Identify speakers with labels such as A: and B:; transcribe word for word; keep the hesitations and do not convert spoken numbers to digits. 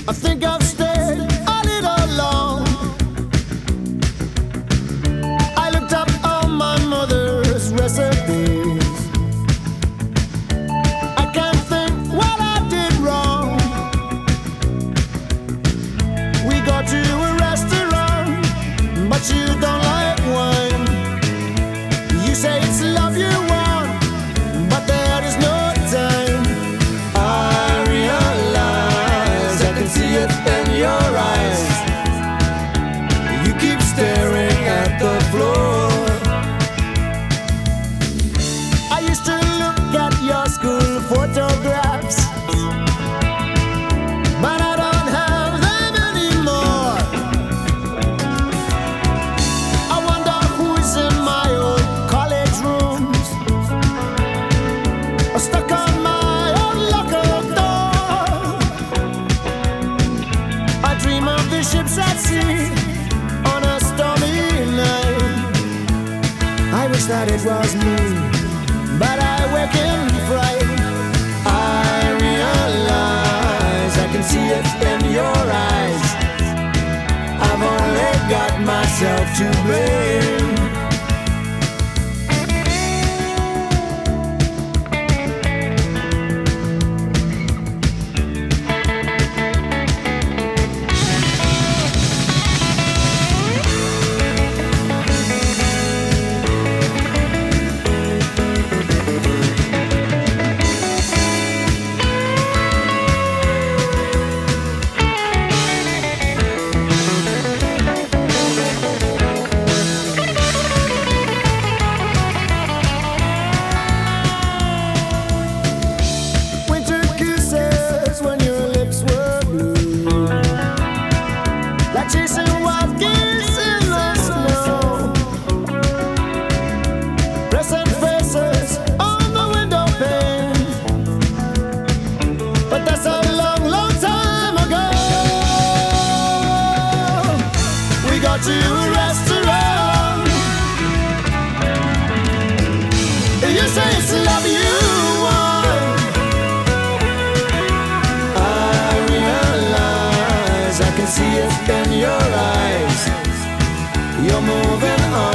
A: I think I've stayed a little long. I looked up all my mother's recipes. I can't think what I did wrong. We go to a restaurant, but you don't like wine. You say it's love you want, but there is no time. I realize I can see it in your eyes. You keep staring at the floor. I used to look at your school photographs, but I don't have them anymore. I wonder who's in my old college rooms, or stuck on my old locker door. I dream of the ships at sea on a stormy night. I wish that it was me, but I wake in fright. I realize I can see it in your eyes. I've only got myself to blame. Winter kisses when your lips were blue, like chasing wild geese in the snow. Present faces on the window pane, but that's a long, long time ago. We go to a restaurant. You say it's love you want. I realize I can see it in your eyes. You're moving on.